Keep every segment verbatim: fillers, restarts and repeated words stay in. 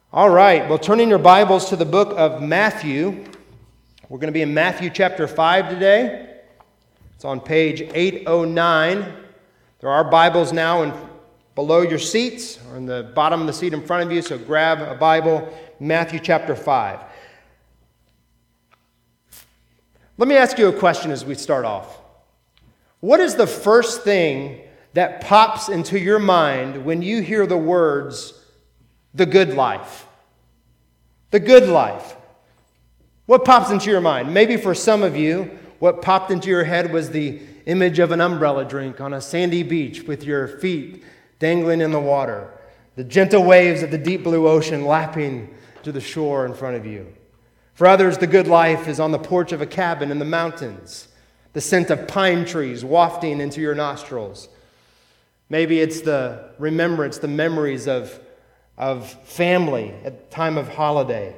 All right, well, turn in your Bibles to the book of Matthew. We're going to be in Matthew chapter five today. It's on page eight oh nine. There are Bibles now in, below your seats or in the bottom of the seat in front of you, so grab a Bible, Matthew chapter five. Let me ask you a question as we start off. What is the first thing that pops into your mind when you hear the words, the good life? The good life. What pops into your mind? Maybe for some of you, what popped into your head was the image of an umbrella drink on a sandy beach with your feet dangling in the water, the gentle waves of the deep blue ocean lapping to the shore in front of you. For others, the good life is on the porch of a cabin in the mountains, the scent of pine trees wafting into your nostrils. Maybe it's the remembrance, the memories of of family at the time of holiday.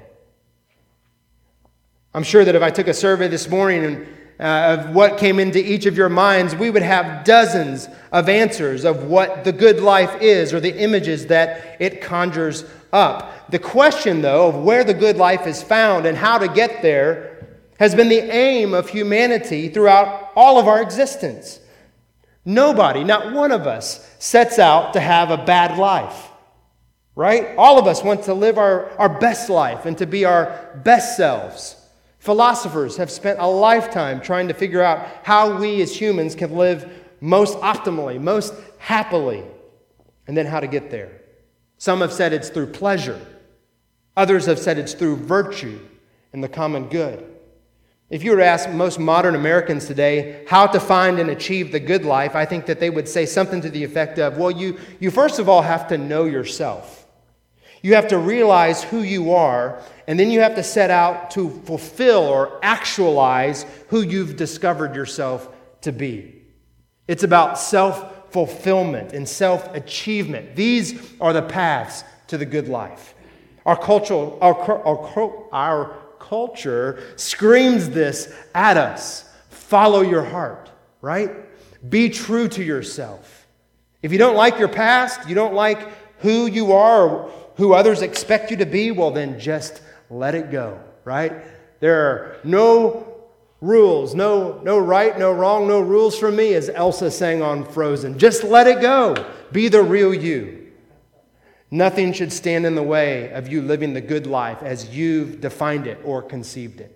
I'm sure that if I took a survey this morning and, uh, of what came into each of your minds, we would have dozens of answers of what the good life is or the images that it conjures up. The question, though, of where the good life is found and how to get there has been the aim of humanity throughout all of our existence. Nobody, not one of us, sets out to have a bad life. Right? All of us want to live our, our best life and to be our best selves. Philosophers have spent a lifetime trying to figure out how we as humans can live most optimally, most happily, and then how to get there. Some have said it's through pleasure. Others have said it's through virtue and the common good. If you were to ask most modern Americans today how to find and achieve the good life, I think that they would say something to the effect of, well, you, you first of all have to know yourself. You have to realize who you are, and then you have to set out to fulfill or actualize who you've discovered yourself to be. It's about self-fulfillment and self-achievement. These are the paths to the good life. Our culture, our, our, our culture screams this at us. Follow your heart, right? Be true to yourself. If you don't like your past, you don't like who you are, or who others expect you to be, well then just let it go, right? There are no rules, no, no right, no wrong, no rules for me, as Elsa sang on Frozen. Just let it go. Be the real you. Nothing should stand in the way of you living the good life as you've defined it or conceived it.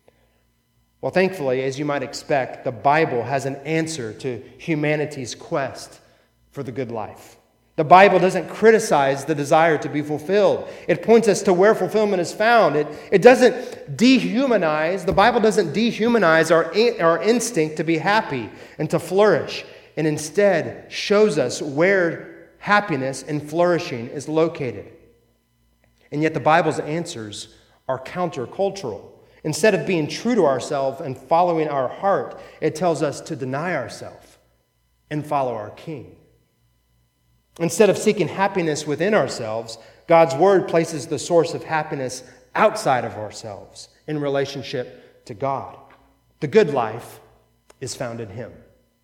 Well, thankfully, as you might expect, the Bible has an answer to humanity's quest for the good life. The Bible doesn't criticize the desire to be fulfilled. It points us to where fulfillment is found. It, it doesn't dehumanize, the Bible doesn't dehumanize our, our instinct to be happy and to flourish, and instead shows us where happiness and flourishing is located. And yet the Bible's answers are countercultural. Instead of being true to ourselves and following our heart, it tells us to deny ourselves and follow our King. Instead of seeking happiness within ourselves, God's Word places the source of happiness outside of ourselves in relationship to God. The good life is found in Him.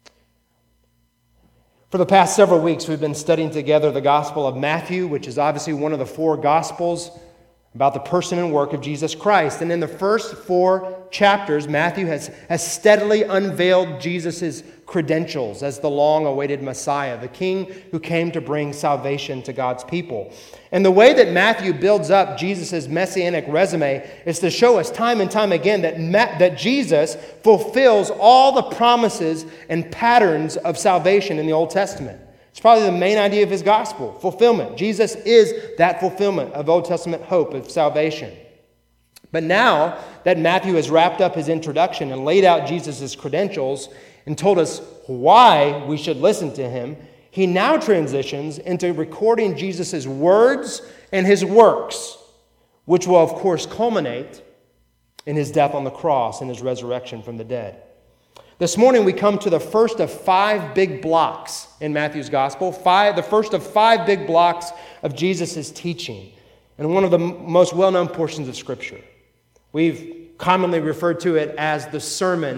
For the past several weeks, we've been studying together the Gospel of Matthew, which is obviously one of the four Gospels about the person and work of Jesus Christ. And in the first four chapters, Matthew has, has steadily unveiled Jesus' credentials as the long-awaited Messiah, the King who came to bring salvation to God's people. And the way that Matthew builds up Jesus' messianic resume is to show us time and time again that, Ma- that Jesus fulfills all the promises and patterns of salvation in the Old Testament. It's probably the main idea of his gospel, fulfillment. Jesus is that fulfillment of Old Testament hope of salvation. But now that Matthew has wrapped up his introduction and laid out Jesus' credentials and told us why we should listen to him, he now transitions into recording Jesus' words and his works, which will, of course, culminate in his death on the cross and his resurrection from the dead. This morning we come to the first of five big blocks in Matthew's gospel, five, the first of five big blocks of Jesus' teaching, and one of the m- most well-known portions of Scripture. We've commonly referred to it as the Sermon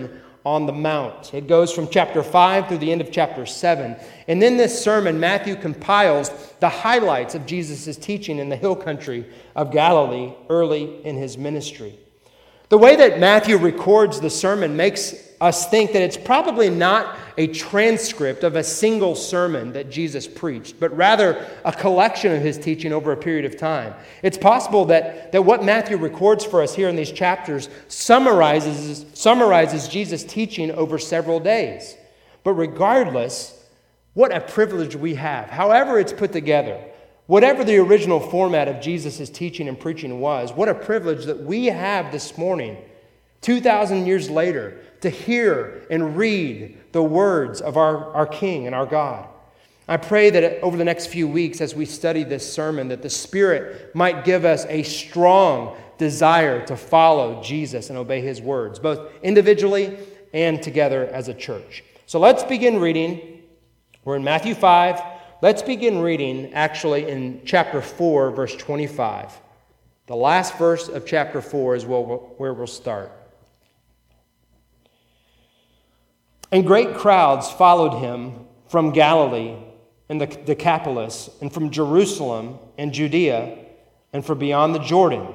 on the Mount. It goes from chapter five through the end of chapter seven. And in this sermon, Matthew compiles the highlights of Jesus' teaching in the hill country of Galilee early in his ministry. The way that Matthew records the sermon makes us think that it's probably not a transcript of a single sermon that Jesus preached, but rather a collection of his teaching over a period of time. It's possible that, that what Matthew records for us here in these chapters summarizes, summarizes Jesus' teaching over several days. But regardless, what a privilege we have. However it's put together, whatever the original format of Jesus' teaching and preaching was, what a privilege that we have this morning, two thousand years later, to hear and read the words of our, our King and our God. I pray that over the next few weeks as we study this sermon, that the Spirit might give us a strong desire to follow Jesus and obey his words, both individually and together as a church. So let's begin reading. We're in Matthew five. Let's begin reading actually in chapter four, verse twenty-five. The last verse of chapter four is where we'll start. And great crowds followed him from Galilee and the Decapolis, and from Jerusalem and Judea, and from beyond the Jordan.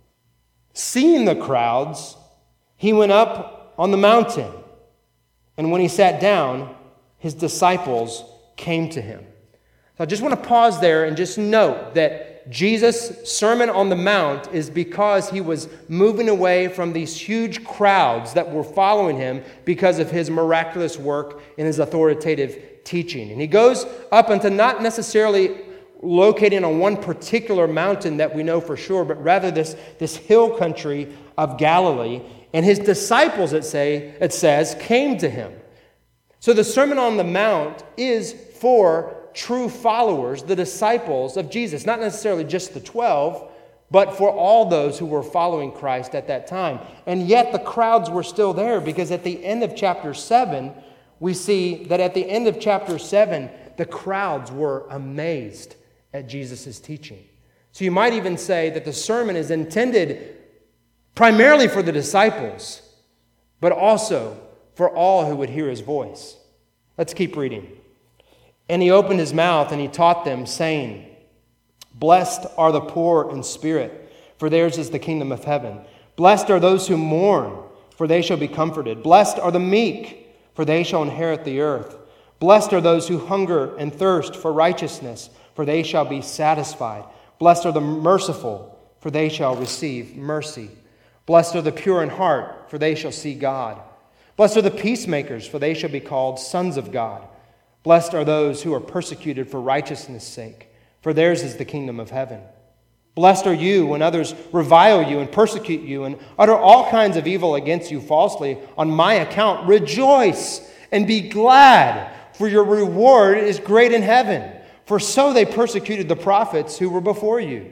Seeing the crowds, he went up on the mountain, and when he sat down, his disciples came to him. So I just want to pause there and just note that Jesus' Sermon on the Mount is because he was moving away from these huge crowds that were following him because of his miraculous work and his authoritative teaching. And he goes up into not necessarily locating on one particular mountain that we know for sure, but rather this, this hill country of Galilee. And his disciples, it, say, it says, came to him. So the Sermon on the Mount is for true followers, the disciples of Jesus, not necessarily just the twelve, but for all those who were following Christ at that time. And yet the crowds were still there, because at the end of chapter seven, we see that at the end of chapter seven, the crowds were amazed at Jesus' teaching. So you might even say that the sermon is intended primarily for the disciples, but also for all who would hear his voice. Let's keep reading. And he opened his mouth and he taught them, saying, Blessed are the poor in spirit, for theirs is the kingdom of heaven. Blessed are those who mourn, for they shall be comforted. Blessed are the meek, for they shall inherit the earth. Blessed are those who hunger and thirst for righteousness, for they shall be satisfied. Blessed are the merciful, for they shall receive mercy. Blessed are the pure in heart, for they shall see God. Blessed are the peacemakers, for they shall be called sons of God. Blessed are those who are persecuted for righteousness' sake, for theirs is the kingdom of heaven. Blessed are you when others revile you and persecute you and utter all kinds of evil against you falsely on my account. Rejoice and be glad, for your reward is great in heaven. For so they persecuted the prophets who were before you.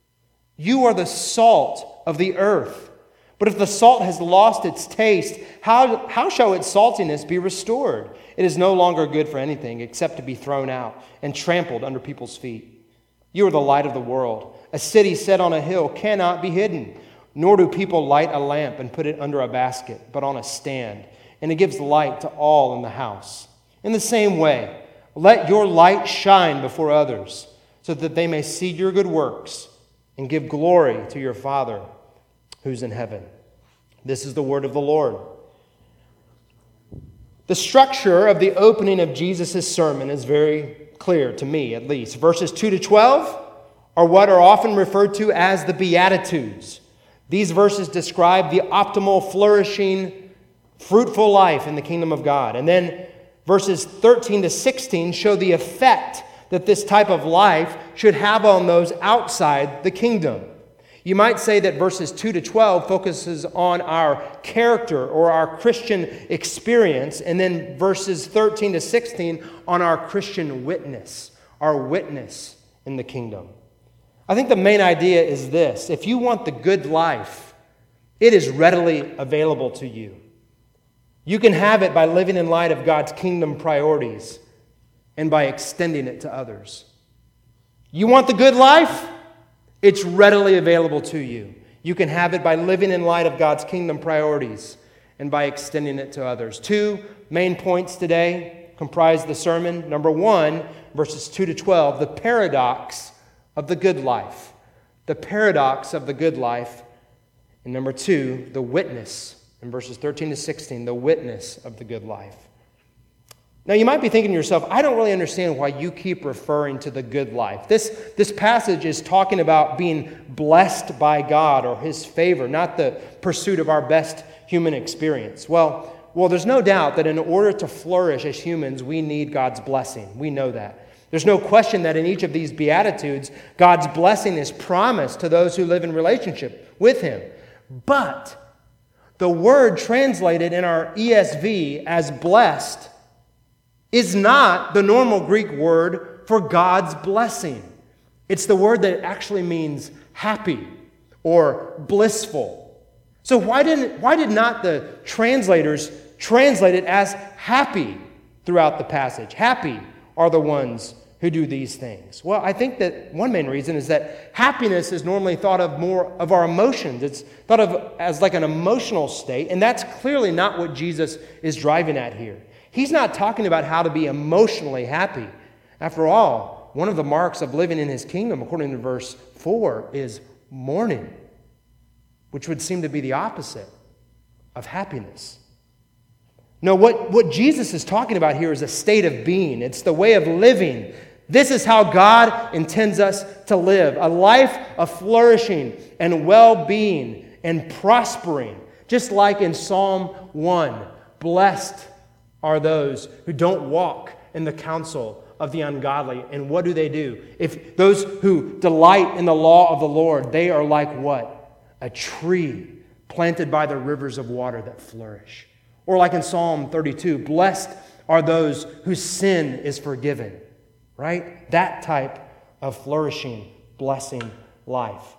You are the salt of the earth. But if the salt has lost its taste, how, how shall its saltiness be restored? It is no longer good for anything except to be thrown out and trampled under people's feet. You are the light of the world. A city set on a hill cannot be hidden, nor do people light a lamp and put it under a basket, but on a stand, and it gives light to all in the house. In the same way, let your light shine before others, so that they may see your good works and give glory to your Father who's in heaven. This is the word of the Lord. The structure of the opening of Jesus' sermon is very clear to me, at least. Verses two to twelve are what are often referred to as the Beatitudes. These verses describe the optimal, flourishing, fruitful life in the kingdom of God. And then verses thirteen to sixteen show the effect that this type of life should have on those outside the kingdom. You might say that verses two to twelve focuses on our character or our Christian experience, and then verses thirteen to sixteen on our Christian witness, our witness in the kingdom. I think the main idea is this: if you want the good life, it is readily available to you. You can have it by living in light of God's kingdom priorities and by extending it to others. You want the good life? It's readily available to you. You can have it by living in light of God's kingdom priorities and by extending it to others. Two main points today comprise the sermon. Number one, verses two to twelve, the paradox of the good life. The paradox of the good life. And number two, the witness. In verses thirteen to sixteen, the witness of the good life. Now, you might be thinking to yourself, I don't really understand why you keep referring to the good life. This, this passage is talking about being blessed by God or His favor, not the pursuit of our best human experience. Well, well, there's no doubt that in order to flourish as humans, we need God's blessing. We know that. There's no question that in each of these Beatitudes, God's blessing is promised to those who live in relationship with Him. But the word translated in our E S V as blessed is not the normal Greek word for God's blessing. It's the word that actually means happy or blissful. So why didn't why did not the translators translate it as happy throughout the passage? Happy are the ones who do these things. Well, I think that one main reason is that happiness is normally thought of more of our emotions. It's thought of as like an emotional state, and that's clearly not what Jesus is driving at here. He's not talking about how to be emotionally happy. After all, one of the marks of living in His kingdom, according to verse four, is mourning, which would seem to be the opposite of happiness. No, what, what Jesus is talking about here is a state of being. It's the way of living. This is how God intends us to live, a life of flourishing and well-being and prospering, just like in Psalm one, blessed are those who don't walk in the counsel of the ungodly. And what do they do? If those who delight in the law of the Lord, they are like what? A tree planted by the rivers of water that flourish. Or like in Psalm thirty-two, blessed are those whose sin is forgiven. Right? That type of flourishing, blessing life.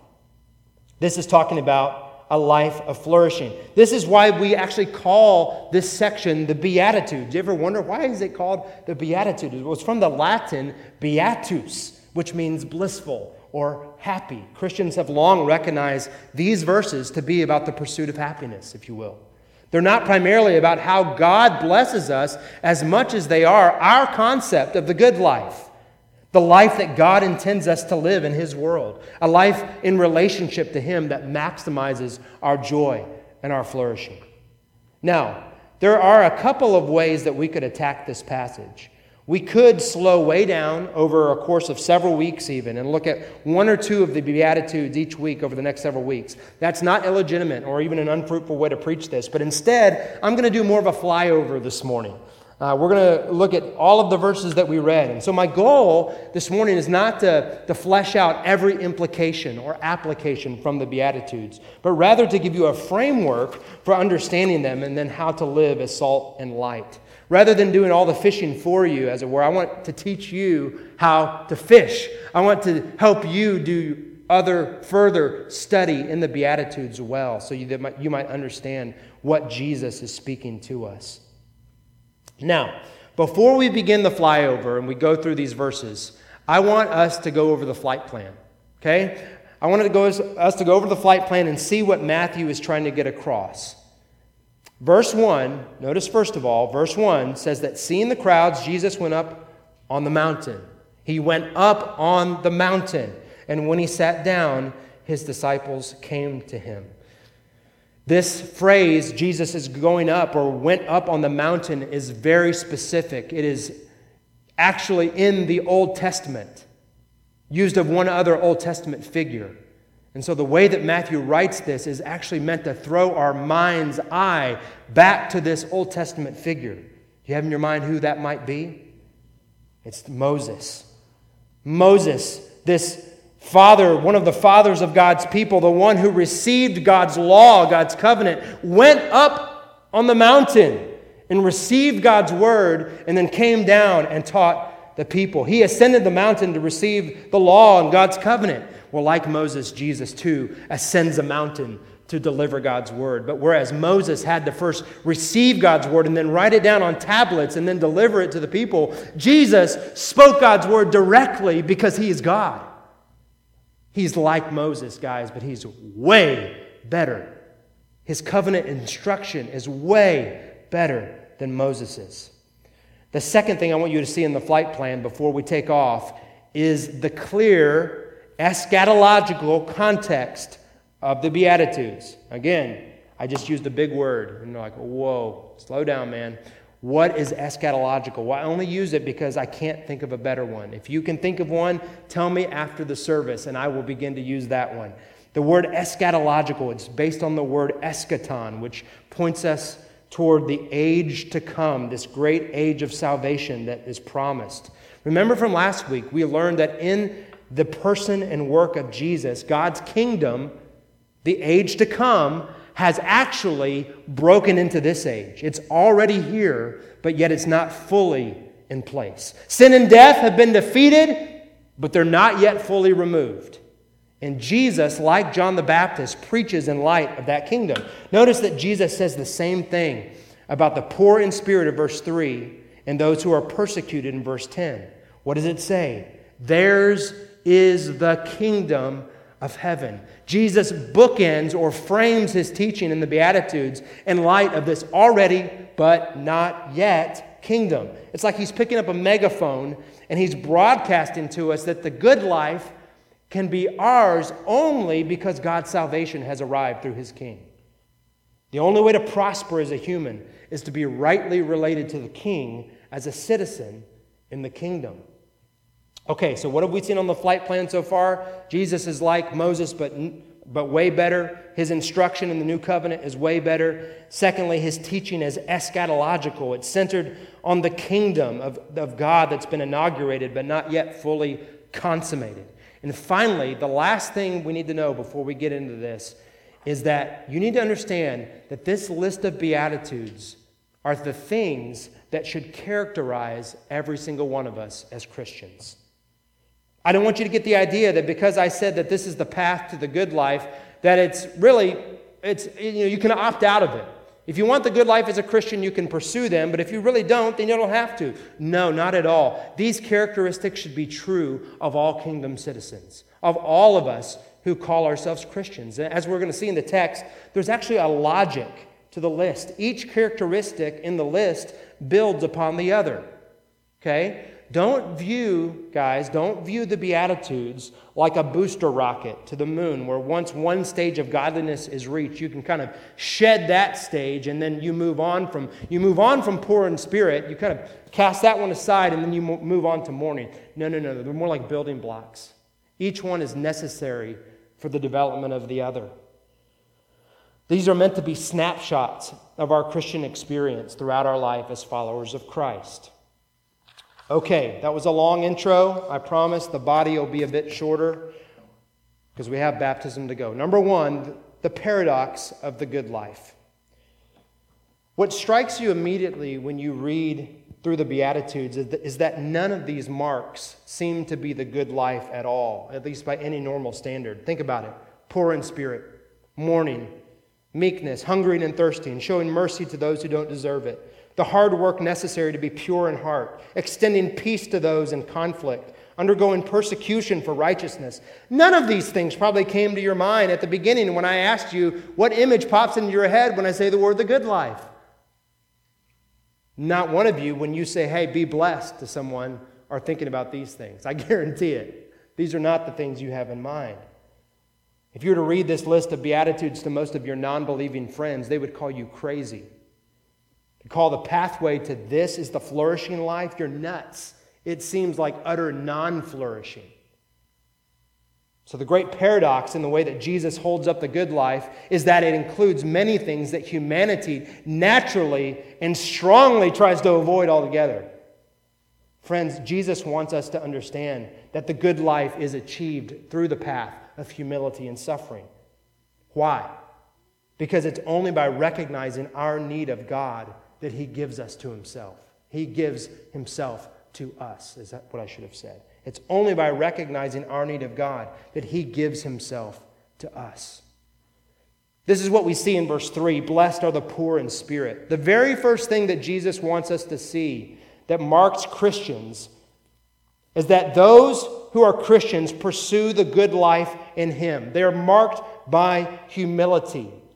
This is talking about a life of flourishing. This is why we actually call this section the Beatitudes. You ever wonder why is it called the Beatitudes? Well, it's from the Latin beatus, which means blissful or happy. Christians have long recognized these verses to be about the pursuit of happiness, if you will. They're not primarily about how God blesses us as much as they are our concept of the good life. The life that God intends us to live in His world. A life in relationship to Him that maximizes our joy and our flourishing. Now, there are a couple of ways that we could attack this passage. We could slow way down over a course of several weeks even and look at one or two of the Beatitudes each week over the next several weeks. That's not illegitimate or even an unfruitful way to preach this, but instead, I'm going to do more of a flyover this morning. Uh, we're going to look at all of the verses that we read. And so my goal this morning is not to, to flesh out every implication or application from the Beatitudes, but rather to give you a framework for understanding them and then how to live as salt and light. Rather than doing all the fishing for you, as it were, I want to teach you how to fish. I want to help you do other further study in the Beatitudes well, so you, that might, you might understand what Jesus is speaking to us. Now, before we begin the flyover and we go through these verses, I want us to go over the flight plan, okay? I want to go, us to go over the flight plan and see what Matthew is trying to get across. Verse one, notice first of all, verse one says that seeing the crowds, Jesus went up on the mountain. He went up on the mountain, and when He sat down, His disciples came to Him. This phrase, Jesus is going up or went up on the mountain, is very specific. It is actually in the Old Testament, used of one other Old Testament figure. And so the way that Matthew writes this is actually meant to throw our mind's eye back to this Old Testament figure. Do you have in your mind who that might be? It's Moses. Moses, this father, one of the fathers of God's people, the one who received God's law, God's covenant, went up on the mountain and received God's word and then came down and taught the people. He ascended the mountain to receive the law and God's covenant. Well, like Moses, Jesus too ascends a mountain to deliver God's word. But whereas Moses had to first receive God's word and then write it down on tablets and then deliver it to the people, Jesus spoke God's word directly because He is God. He's like Moses, guys, but He's way better. His covenant instruction is way better than Moses's. The second thing I want you to see in the flight plan before we take off is the clear eschatological context of the Beatitudes. Again, I just used a big word. And you're like, whoa, slow down, man. What is eschatological? Well, I only use it because I can't think of a better one. If you can think of one, tell me after the service, and I will begin to use that one. The word eschatological, it's based on the word eschaton, which points us toward the age to come, this great age of salvation that is promised. Remember from last week, we learned that in the person and work of Jesus, God's kingdom, the age to come, has actually broken into this age. It's already here, but yet it's not fully in place. Sin and death have been defeated, but they're not yet fully removed. And Jesus, like John the Baptist, preaches in light of that kingdom. Notice that Jesus says the same thing about the poor in spirit in verse three and those who are persecuted in verse ten. What does it say? Theirs is the kingdom of heaven. Jesus bookends or frames his teaching in the Beatitudes in light of this already but not yet kingdom. It's like he's picking up a megaphone and he's broadcasting to us that the good life can be ours only because God's salvation has arrived through his King. The only way to prosper as a human is to be rightly related to the King as a citizen in the kingdom. Okay, so what have we seen on the flight plan so far? Jesus is like Moses, but, but way better. His instruction in the new covenant is way better. Secondly, his teaching is eschatological. It's centered on the kingdom of, of God that's been inaugurated, but not yet fully consummated. And finally, the last thing we need to know before we get into this is that you need to understand that this list of Beatitudes are the things that should characterize every single one of us as Christians. I don't want you to get the idea that because I said that this is the path to the good life, that it's really, it's you know, you can opt out of it. If you want the good life as a Christian, you can pursue them, but if you really don't, then you don't have to. No, not at all. These characteristics should be true of all kingdom citizens, of all of us who call ourselves Christians. As we're going to see in the text, there's actually a logic to the list. Each characteristic in the list builds upon the other. Okay? Don't view, guys, don't view the Beatitudes like a booster rocket to the moon, where once one stage of godliness is reached, you can kind of shed that stage, and then you move on from you move on from poor in spirit. You kind of cast that one aside, and then you move on to mourning. No, no, no. They're more like building blocks. Each one is necessary for the development of the other. These are meant to be snapshots of our Christian experience throughout our life as followers of Christ. Okay, that was a long intro. I promise the body will be a bit shorter because we have baptism to go. Number one, the paradox of the good life. What strikes you immediately when you read through the Beatitudes is that none of these marks seem to be the good life at all, at least by any normal standard. Think about it. Poor in spirit, mourning, meekness, hungering and thirsting, showing mercy to those who don't deserve it, the hard work necessary to be pure in heart, extending peace to those in conflict, undergoing persecution for righteousness. None of these things probably came to your mind at the beginning when I asked you what image pops into your head when I say the word the good life. Not one of you, when you say, hey, be blessed to someone, are thinking about these things. I guarantee it. These are not the things you have in mind. If you were to read this list of Beatitudes to most of your non-believing friends, they would call you crazy. To call the pathway to this is the flourishing life, you're nuts. It seems like utter non-flourishing. So the great paradox in the way that Jesus holds up the good life is that it includes many things that humanity naturally and strongly tries to avoid altogether. Friends, Jesus wants us to understand that the good life is achieved through the path of humility and suffering. Why? Because it's only by recognizing our need of God that he gives us to himself. He gives himself to us, is that what I should have said. It's only by recognizing our need of God that he gives himself to us. This is what we see in verse three. Blessed are the poor in spirit. The very first thing that Jesus wants us to see that marks Christians is that those who are Christians pursue the good life in him. They are marked by humility.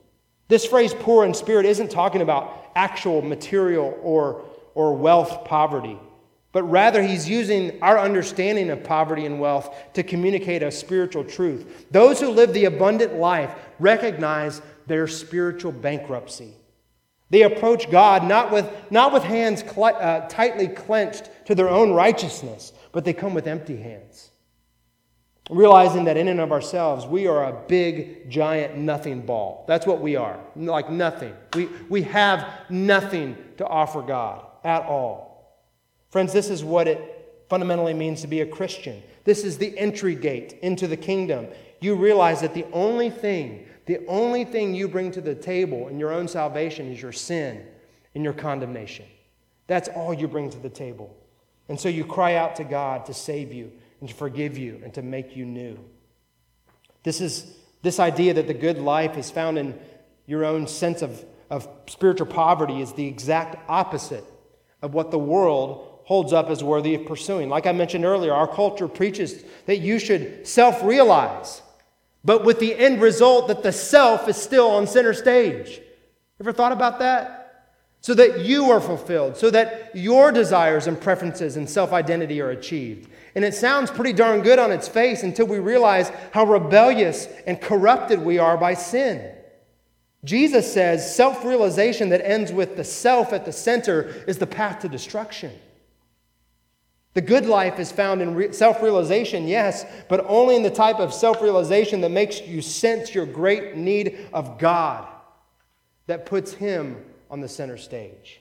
This phrase, poor in spirit, isn't talking about actual material or, or wealth poverty, but rather he's using our understanding of poverty and wealth to communicate a spiritual truth. Those who live the abundant life recognize their spiritual bankruptcy. They approach God not with, not with hands cl- uh, tightly clenched to their own righteousness, but they come with empty hands, realizing that in and of ourselves, we are a big, giant nothing ball. That's what we are, like nothing. We, we have nothing to offer God at all. Friends, this is what it fundamentally means to be a Christian. This is the entry gate into the kingdom. You realize that the only thing, the only thing you bring to the table in your own salvation is your sin and your condemnation. That's all you bring to the table. And so you cry out to God to save you and to forgive you and to make you new. This is this idea that the good life is found in your own sense of, of spiritual poverty is the exact opposite of what the world holds up as worthy of pursuing. Like I mentioned earlier, our culture preaches that you should self-realize, but with the end result that the self is still on center stage. Ever thought about that? So that you are fulfilled, so that your desires and preferences and self-identity are achieved. And it sounds pretty darn good on its face until we realize how rebellious and corrupted we are by sin. Jesus says self-realization that ends with the self at the center is the path to destruction. The good life is found in re- self-realization, yes, but only in the type of self-realization that makes you sense your great need of God, that puts Him on the center stage.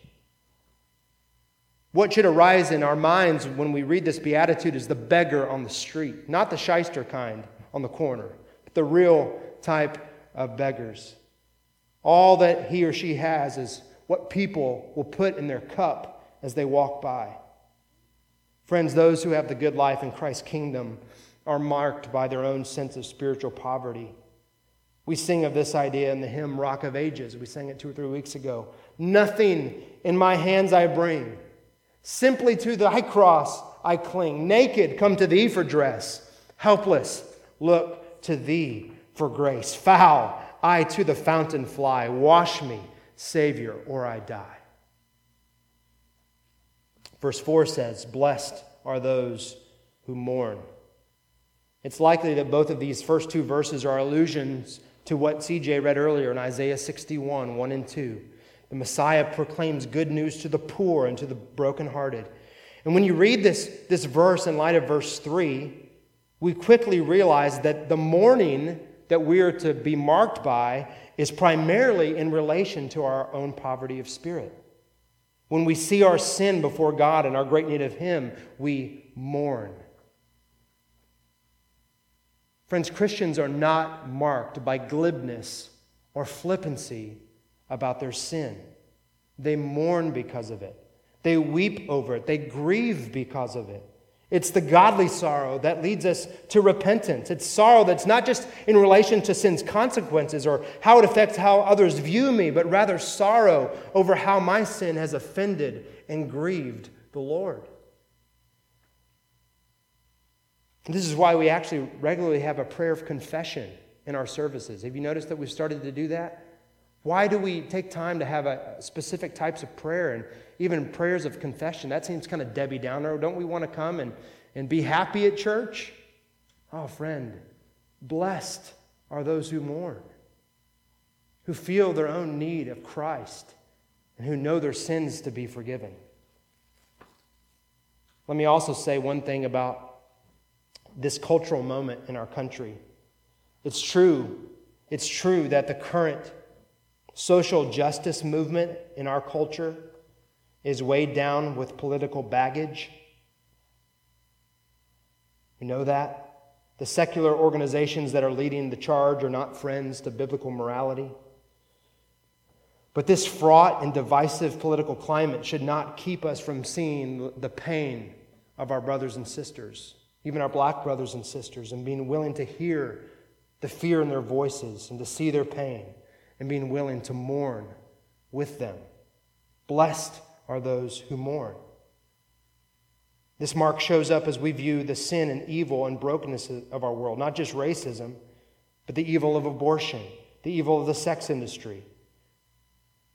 What should arise in our minds when we read this beatitude is the beggar on the street, not the shyster kind on the corner, but the real type of beggars. All that he or she has is what people will put in their cup as they walk by. Friends, those who have the good life in Christ's kingdom are marked by their own sense of spiritual poverty. We sing of this idea in the hymn Rock of Ages. We sang it two or three weeks ago. Nothing in my hands I bring. Simply to thy cross I cling. Naked come to thee for dress. Helpless look to thee for grace. Foul I to the fountain fly. Wash me, Savior, or I die. Verse four says, blessed are those who mourn. It's likely that both of these first two verses are allusions to what C J read earlier in Isaiah sixty-one, one and two. The Messiah proclaims good news to the poor and to the brokenhearted. And when you read this, this verse in light of verse three, we quickly realize that the mourning that we are to be marked by is primarily in relation to our own poverty of spirit. When we see our sin before God and our great need of Him, we mourn. Friends, Christians are not marked by glibness or flippancy about their sin. They mourn because of it. They weep over it. They grieve because of it. It's the godly sorrow that leads us to repentance. It's sorrow that's not just in relation to sin's consequences or how it affects how others view me, but rather sorrow over how my sin has offended and grieved the Lord. And this is why we actually regularly have a prayer of confession in our services. Have you noticed that we've started to do that? Why do we take time to have a specific types of prayer and even prayers of confession? That seems kind of Debbie Downer. Don't we want to come and, and be happy at church? Oh, friend, blessed are those who mourn, who feel their own need of Christ, and who know their sins to be forgiven. Let me also say one thing about this cultural moment in our country. It's true. It's true that the current social justice movement in our culture is weighed down with political baggage. You know that? The secular organizations that are leading the charge are not friends to biblical morality. But this fraught and divisive political climate should not keep us from seeing the pain of our brothers and sisters, even our black brothers and sisters, and being willing to hear the fear in their voices and to see their pain, and being willing to mourn with them. Blessed are those who mourn. This mark shows up as we view the sin and evil and brokenness of our world, not just racism, but the evil of abortion, the evil of the sex industry,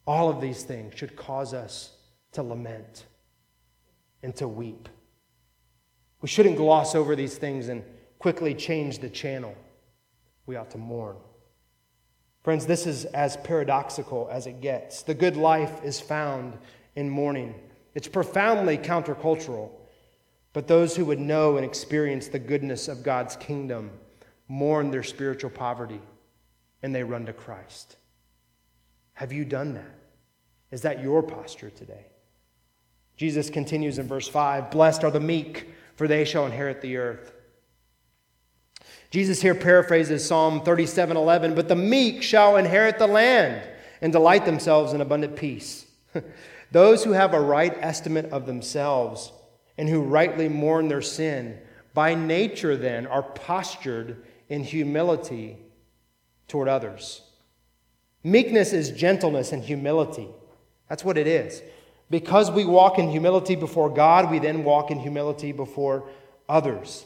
All of these things should cause us to lament and to weep. We shouldn't gloss over these things and quickly change the channel. We ought to mourn. Friends, this is as paradoxical as it gets. The good life is found in mourning. It's profoundly countercultural. But those who would know and experience the goodness of God's kingdom mourn their spiritual poverty, and they run to Christ. Have you done that? Is that your posture today? Jesus continues in verse five, "Blessed are the meek, for they shall inherit the earth." Jesus here paraphrases Psalm thirty-seven eleven, "But the meek shall inherit the land and delight themselves in abundant peace." Those who have a right estimate of themselves and who rightly mourn their sin, by nature then are postured in humility toward others. Meekness is gentleness and humility. That's what it is. Because we walk in humility before God, we then walk in humility before others.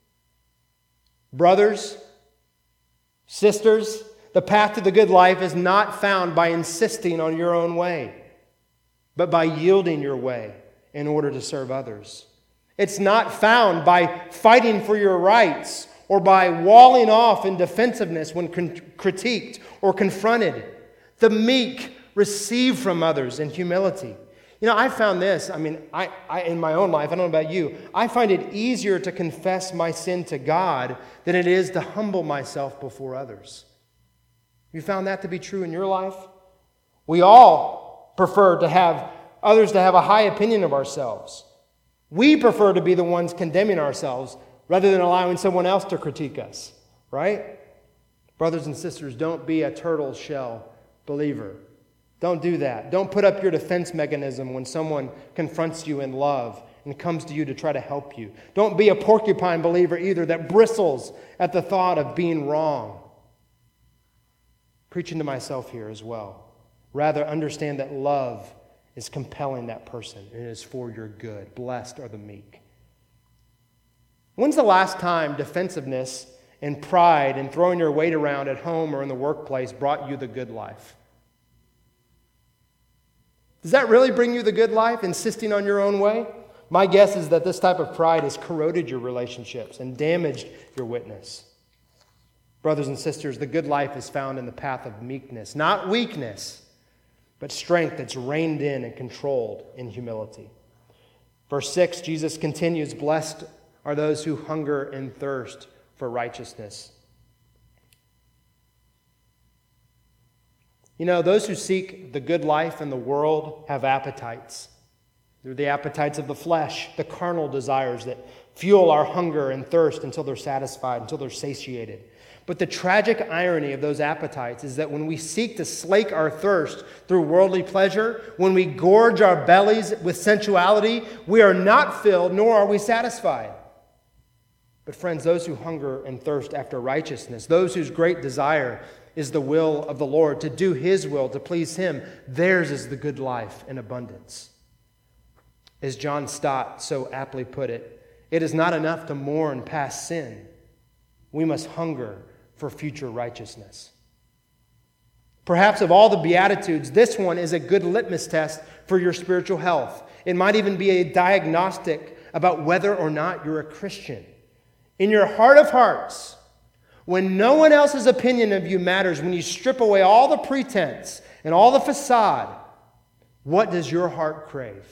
Brothers, sisters, the path to the good life is not found by insisting on your own way, but by yielding your way in order to serve others. It's not found by fighting for your rights or by walling off in defensiveness when critiqued or confronted. The meek receive from others in humility. You know, I found this, I mean, I, I in my own life, I don't know about you, I find it easier to confess my sin to God than it is to humble myself before others. You found that to be true in your life? We all prefer to have others to have a high opinion of ourselves. We prefer to be the ones condemning ourselves rather than allowing someone else to critique us, right? Brothers and sisters, don't be a turtle shell believer. Don't do that. Don't put up your defense mechanism when someone confronts you in love and comes to you to try to help you. Don't be a porcupine believer either that bristles at the thought of being wrong. Preaching to myself here as well. Rather, understand that love is compelling that person and it is for your good. Blessed are the meek. When's the last time defensiveness and pride and throwing your weight around at home or in the workplace brought you the good life? Does that really bring you the good life, insisting on your own way? My guess is that this type of pride has corroded your relationships and damaged your witness. Brothers and sisters, the good life is found in the path of meekness, not weakness, but strength that's reined in and controlled in humility. Verse six, Jesus continues, "Blessed are those who hunger and thirst for righteousness." You know, those who seek the good life in the world have appetites. They're the appetites of the flesh, the carnal desires that fuel our hunger and thirst until they're satisfied, until they're satiated. But the tragic irony of those appetites is that when we seek to slake our thirst through worldly pleasure, when we gorge our bellies with sensuality, we are not filled, nor are we satisfied. But friends, those who hunger and thirst after righteousness, those whose great desire is the will of the Lord, to do His will, to please Him, theirs is the good life in abundance. As John Stott so aptly put it, it is not enough to mourn past sin. We must hunger for future righteousness. Perhaps of all the Beatitudes, this one is a good litmus test for your spiritual health. It might even be a diagnostic about whether or not you're a Christian. In your heart of hearts, when no one else's opinion of you matters, when you strip away all the pretense and all the facade, what does your heart crave?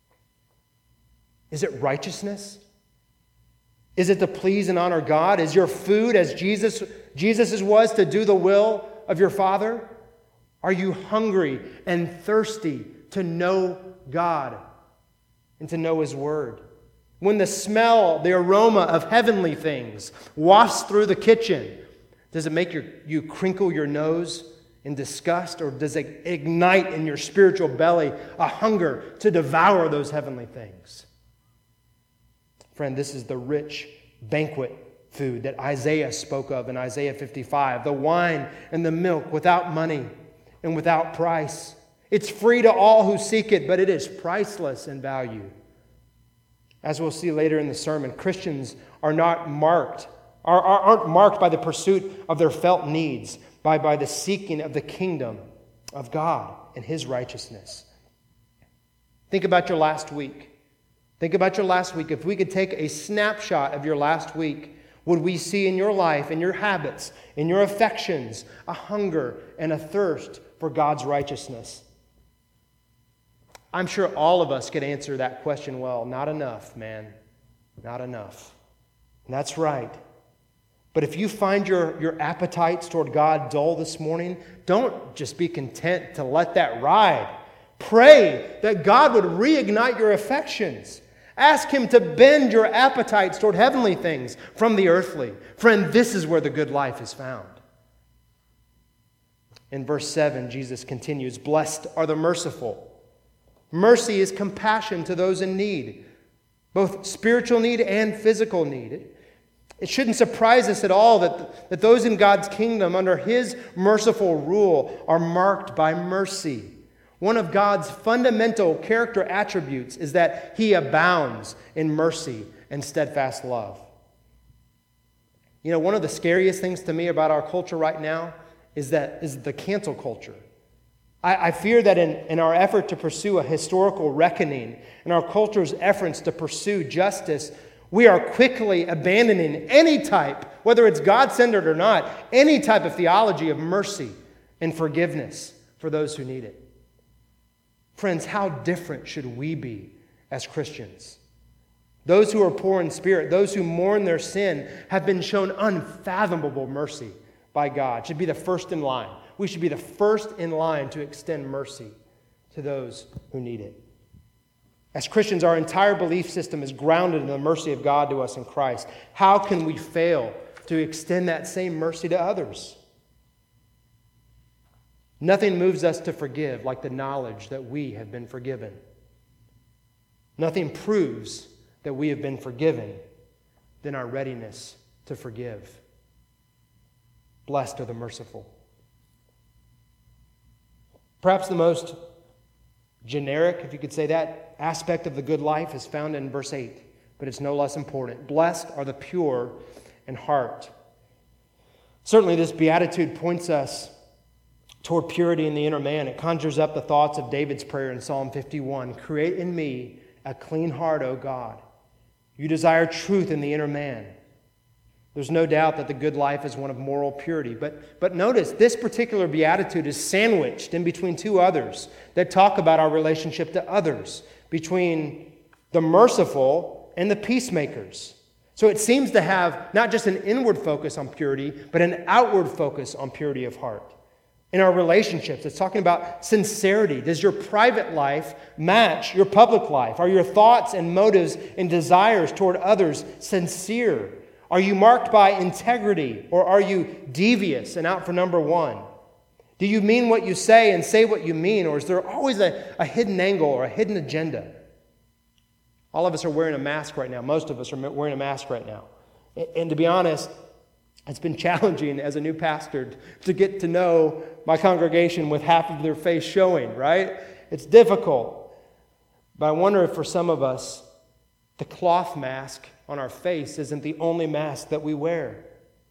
Is it righteousness? Is it to please and honor God? Is your food, as Jesus Jesus's was, to do the will of your Father? Are you hungry and thirsty to know God and to know His Word? When the smell, the aroma of heavenly things wafts through the kitchen, does it make your, you crinkle your nose in disgust, or does it ignite in your spiritual belly a hunger to devour those heavenly things? Friend, this is the rich banquet food that Isaiah spoke of in Isaiah fifty-five, the wine and the milk without money and without price. It's free to all who seek it, but it is priceless in value. As we'll see later in the sermon, Christians are not marked, are, aren't marked by the pursuit of their felt needs, by, by the seeking of the kingdom of God and His righteousness. Think about your last week. Think about your last week. If we could take a snapshot of your last week, would we see in your life, in your habits, in your affections, a hunger and a thirst for God's righteousness? I'm sure all of us could answer that question well. Not enough, man. Not enough. And that's right. But if you find your, your appetites toward God dull this morning, don't just be content to let that ride. Pray that God would reignite your affections. Ask Him to bend your appetites toward heavenly things from the earthly. Friend, this is where the good life is found. In verse seven, Jesus continues, "Blessed are the merciful." Mercy is compassion to those in need, both spiritual need and physical need. It shouldn't surprise us at all that, that those in God's kingdom under His merciful rule are marked by mercy. One of God's fundamental character attributes is that He abounds in mercy and steadfast love. You know, one of the scariest things to me about our culture right now is that is the cancel culture. I, I fear that in, in our effort to pursue a historical reckoning, in our culture's efforts to pursue justice, we are quickly abandoning any type, whether it's God-centered or not, any type of theology of mercy and forgiveness for those who need it. Friends, how different should we be as Christians? Those who are poor in spirit, those who mourn their sin, have been shown unfathomable mercy by God. Should be the first in line. We should be the first in line to extend mercy to those who need it. As Christians, our entire belief system is grounded in the mercy of God to us in Christ. How can we fail to extend that same mercy to others? Nothing moves us to forgive like the knowledge that we have been forgiven. Nothing proves that we have been forgiven than our readiness to forgive. Blessed are the merciful. Perhaps the most generic, if you could say that, aspect of the good life is found in verse eight, but it's no less important. Blessed are the pure in heart. Certainly this beatitude points us toward purity in the inner man. It conjures up the thoughts of David's prayer in Psalm fifty-one. Create in me a clean heart, O God. You desire truth in the inner man. There's no doubt that the good life is one of moral purity. But, but notice, this particular beatitude is sandwiched in between two others that talk about our relationship to others, between the merciful and the peacemakers. So it seems to have not just an inward focus on purity, but an outward focus on purity of heart. In our relationships, it's talking about sincerity. Does your private life match your public life? Are your thoughts and motives and desires toward others sincere? Are you marked by integrity, or are you devious and out for number one? Do you mean what you say and say what you mean, or is there always a, a hidden angle or a hidden agenda? All of us are wearing a mask right now. Most of us are wearing a mask right now. And, and to be honest, it's been challenging as a new pastor to get to know my congregation with half of their face showing, right? It's difficult. But I wonder if for some of us, the cloth mask on our face isn't the only mask that we wear.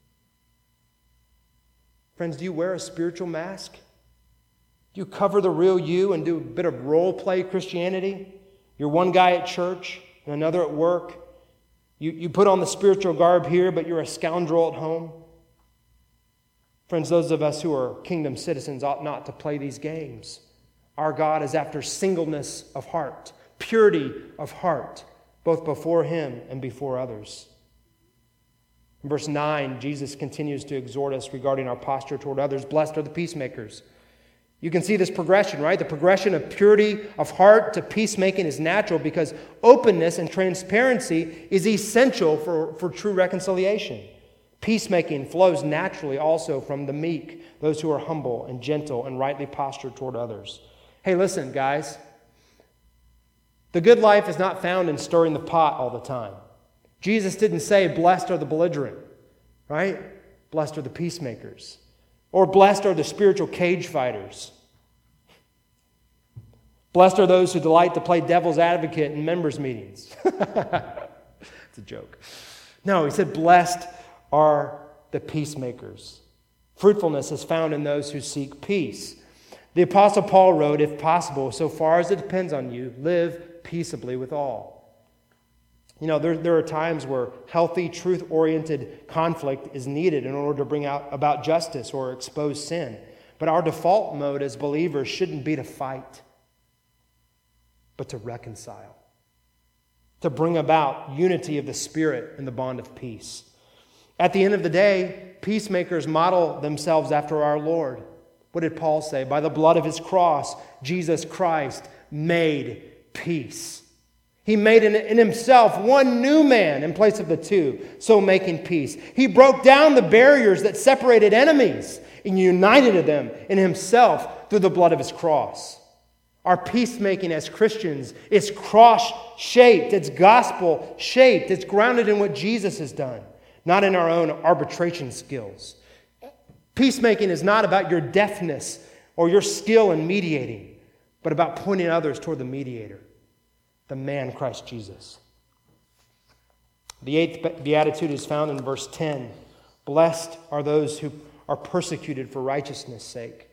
Friends, do you wear a spiritual mask? Do you cover the real you and do a bit of role play Christianity? You're one guy at church and another at work. You, you put on the spiritual garb here, but you're a scoundrel at home. Friends, those of us who are kingdom citizens ought not to play these games. Our God is after singleness of heart, purity of heart, both before Him and before others. In verse nine, Jesus continues to exhort us regarding our posture toward others. Blessed are the peacemakers. You can see this progression, right? The progression of purity of heart to peacemaking is natural because openness and transparency is essential for, for true reconciliation. Peacemaking flows naturally also from the meek, those who are humble and gentle and rightly postured toward others. Hey, listen, guys. The good life is not found in stirring the pot all the time. Jesus didn't say, blessed are the belligerent, right? Blessed are the peacemakers. Or blessed are the spiritual cage fighters. Blessed are those who delight to play devil's advocate in members' meetings. It's a joke. No, he said, blessed are the peacemakers. Fruitfulness is found in those who seek peace. The Apostle Paul wrote, if possible, so far as it depends on you, live peaceably with all. You know, there, there are times where healthy, truth-oriented conflict is needed in order to bring out about justice or expose sin. But our default mode as believers shouldn't be to fight, but to reconcile, to bring about unity of the Spirit and the bond of peace. At the end of the day, peacemakers model themselves after our Lord. What did Paul say? By the blood of his cross, Jesus Christ made peace. He made in, in himself one new man in place of the two, so making peace. He broke down the barriers that separated enemies and united them in himself through the blood of his cross. Our peacemaking as Christians is cross-shaped. It's gospel-shaped. It's grounded in what Jesus has done, not in our own arbitration skills. Peacemaking is not about your deftness or your skill in mediating, but about pointing others toward the mediator, the man Christ Jesus. The eighth beatitude is found in verse ten. Blessed are those who are persecuted for righteousness' sake.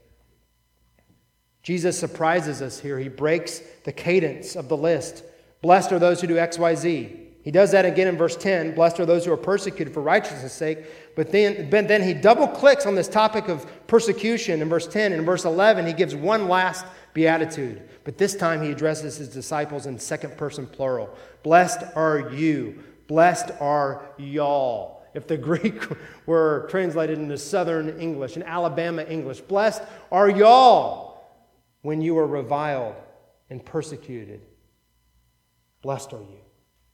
Jesus surprises us here. He breaks the cadence of the list. Blessed are those who do X, Y, Z. He does that again in verse ten. Blessed are those who are persecuted for righteousness' sake. But then, but then he double clicks on this topic of persecution in verse ten. In verse eleven, he gives one last beatitude. But this time he addresses his disciples in second person plural. Blessed are you. Blessed are y'all. If the Greek were translated into Southern English and Alabama English, blessed are y'all when you are reviled and persecuted. Blessed are you.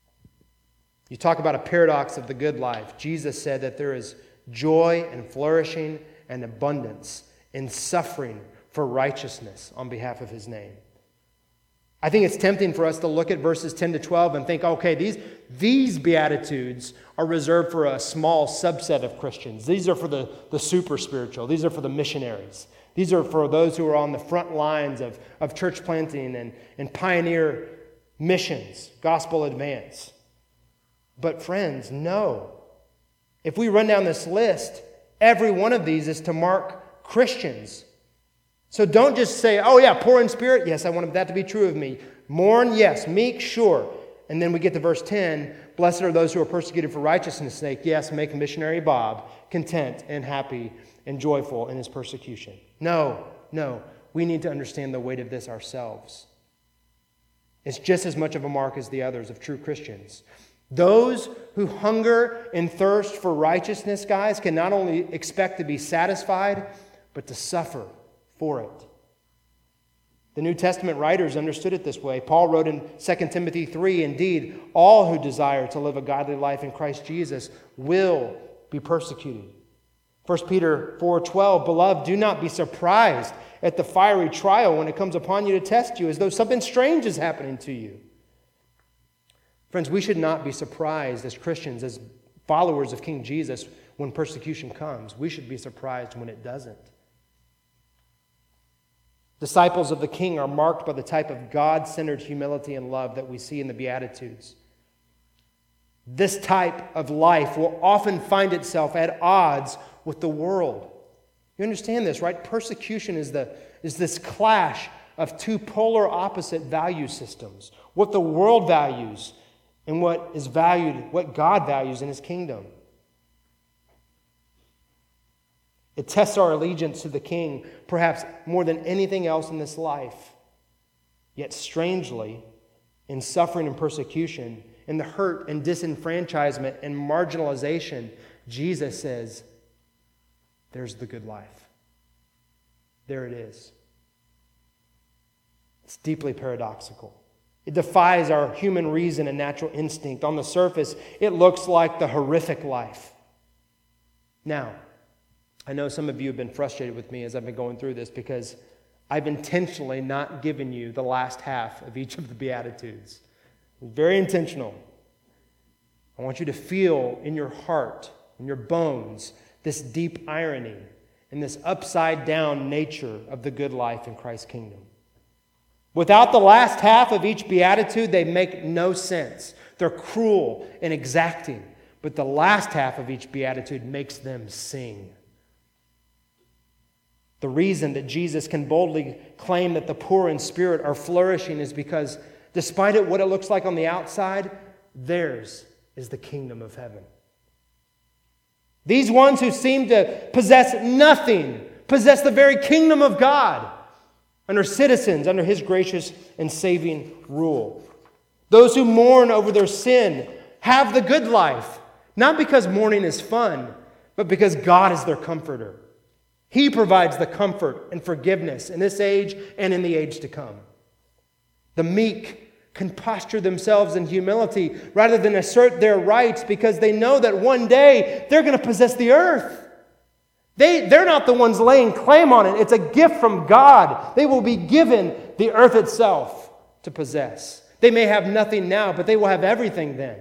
You talk about a paradox of the good life. Jesus said that there is joy and flourishing and abundance in suffering for righteousness on behalf of his name. I think it's tempting for us to look at verses ten to twelve and think, okay, these, these Beatitudes are reserved for a small subset of Christians. These are for the, the super spiritual. These are for the missionaries. These are for those who are on the front lines of, of church planting and, and pioneer missions, gospel advance. But friends, no. If we run down this list, every one of these is to mark Christians. So don't just say, oh yeah, poor in spirit. Yes, I want that to be true of me. Mourn, yes. Meek, sure. And then we get to verse ten. Blessed are those who are persecuted for righteousness' sake. Yes, make missionary Bob content and happy and joyful in his persecution. No, no. We need to understand the weight of this ourselves. It's just as much of a mark as the others of true Christians. Those who hunger and thirst for righteousness, guys, can not only expect to be satisfied, but to suffer for it. The New Testament writers understood it this way. Paul wrote in Second Timothy three, indeed, all who desire to live a godly life in Christ Jesus will be persecuted. First Peter four twelve, beloved, do not be surprised at the fiery trial when it comes upon you to test you, as though something strange is happening to you. Friends, we should not be surprised as Christians, as followers of King Jesus, when persecution comes. We should be surprised when it doesn't. Disciples of the King are marked by the type of God-centered humility and love that we see in the Beatitudes. This type of life will often find itself at odds with the world. You understand this, right? Persecution is, the, is this clash of two polar opposite value systems. What the world values and what is valued, what God values in his kingdom. It tests our allegiance to the King, perhaps more than anything else in this life. Yet strangely, in suffering and persecution, in the hurt and disenfranchisement and marginalization, Jesus says, there's the good life. There it is. It's deeply paradoxical. It defies our human reason and natural instinct. On the surface, it looks like the horrific life. Now, I know some of you have been frustrated with me as I've been going through this because I've intentionally not given you the last half of each of the Beatitudes. Very intentional. I want you to feel in your heart, in your bones, this deep irony and this upside-down nature of the good life in Christ's kingdom. Without the last half of each beatitude, they make no sense. They're cruel and exacting. But the last half of each beatitude makes them sing. The reason that Jesus can boldly claim that the poor in spirit are flourishing is because despite it, what it looks like on the outside, theirs is the kingdom of heaven. These ones who seem to possess nothing possess the very kingdom of God and are citizens under His gracious and saving rule. Those who mourn over their sin have the good life, not because mourning is fun, but because God is their comforter. He provides the comfort and forgiveness in this age and in the age to come. The meek can posture themselves in humility rather than assert their rights because they know that one day they're going to possess the earth. They, they're not the ones laying claim on it. It's a gift from God. They will be given the earth itself to possess. They may have nothing now, but they will have everything then.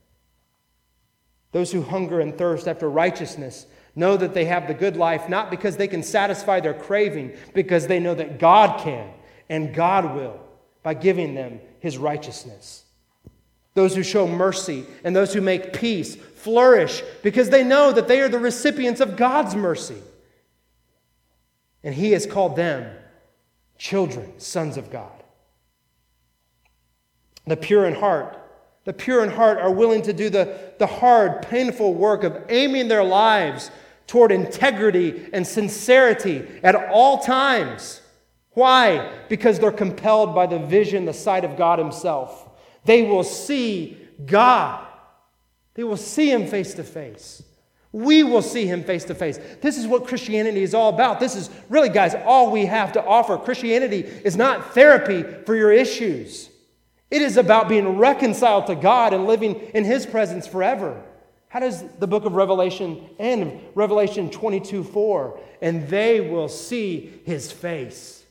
Those who hunger and thirst after righteousness know that they have the good life, not because they can satisfy their craving, because they know that God can and God will by giving them His righteousness. Those who show mercy and those who make peace flourish because they know that they are the recipients of God's mercy. And He has called them children, sons of God. The pure in heart, the pure in heart are willing to do the, the hard, painful work of aiming their lives toward integrity and sincerity at all times. Why? Because they're compelled by the vision, the sight of God Himself. They will see God. They will see Him face to face. We will see Him face to face. This is what Christianity is all about. This is really, guys, all we have to offer. Christianity is not therapy for your issues. It is about being reconciled to God and living in His presence forever. How does the book of Revelation end? Revelation twenty-two four. And they will see His face.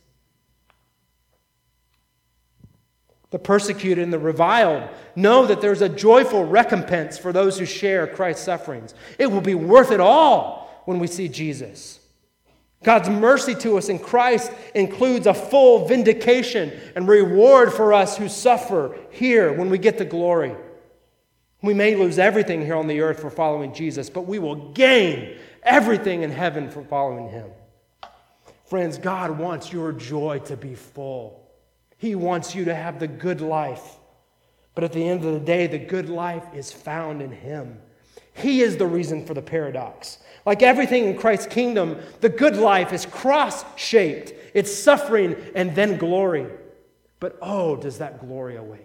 The persecuted and the reviled know that there's a joyful recompense for those who share Christ's sufferings. It will be worth it all when we see Jesus. God's mercy to us in Christ includes a full vindication and reward for us who suffer here when we get to glory. We may lose everything here on the earth for following Jesus, but we will gain everything in heaven for following Him. Friends, God wants your joy to be full. He wants you to have the good life. But at the end of the day, the good life is found in Him. He is the reason for the paradox. Like everything in Christ's kingdom, the good life is cross-shaped. It's suffering and then glory. But oh, does that glory await?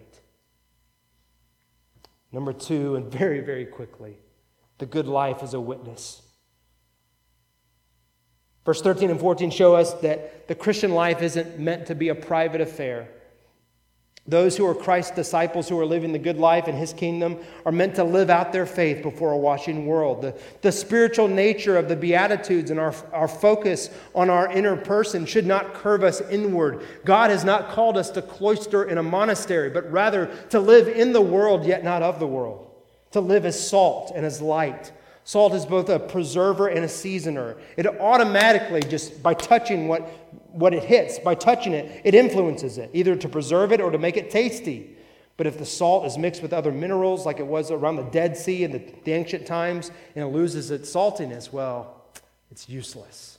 Number two, and very, very quickly, the good life is a witness. Verse thirteen and fourteen show us that the Christian life isn't meant to be a private affair. Those who are Christ's disciples who are living the good life in His kingdom are meant to live out their faith before a watching world. The, the spiritual nature of the Beatitudes and our, our focus on our inner person should not curve us inward. God has not called us to cloister in a monastery, but rather to live in the world, yet not of the world. To live as salt and as light. Salt is both a preserver and a seasoner. It automatically, just by touching what, what it hits, by touching it, it influences it, either to preserve it or to make it tasty. But if the salt is mixed with other minerals, like it was around the Dead Sea in the, the ancient times, and it loses its saltiness, well, it's useless.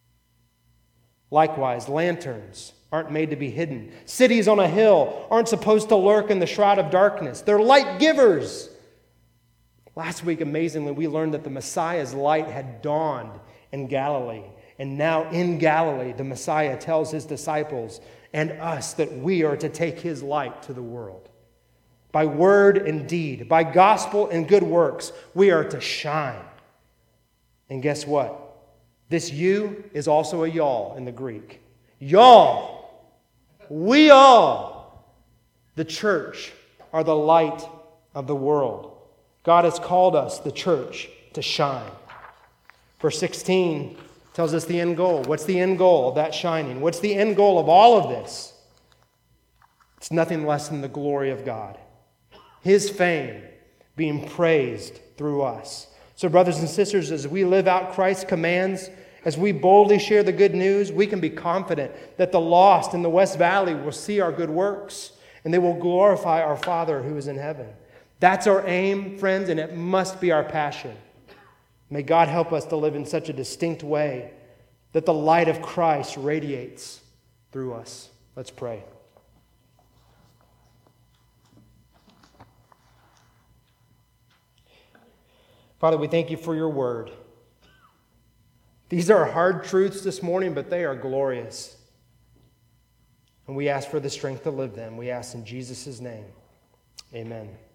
Likewise, lanterns aren't made to be hidden. Cities on a hill aren't supposed to lurk in the shroud of darkness. They're light givers. Last week, amazingly, we learned that the Messiah's light had dawned in Galilee. And now in Galilee, the Messiah tells His disciples and us that we are to take His light to the world. By word and deed, by gospel and good works, we are to shine. And guess what? This you is also a y'all in the Greek. Y'all, we all, the church, are the light of the world. God has called us, the church, to shine. Verse sixteen tells us the end goal. What's the end goal of that shining? What's the end goal of all of this? It's nothing less than the glory of God. His fame being praised through us. So brothers and sisters, as we live out Christ's commands, as we boldly share the good news, we can be confident that the lost in the West Valley will see our good works, and they will glorify our Father who is in heaven. That's our aim, friends, and it must be our passion. May God help us to live in such a distinct way that the light of Christ radiates through us. Let's pray. Father, we thank you for your word. These are hard truths this morning, but they are glorious. And we ask for the strength to live them. We ask in Jesus' name. Amen.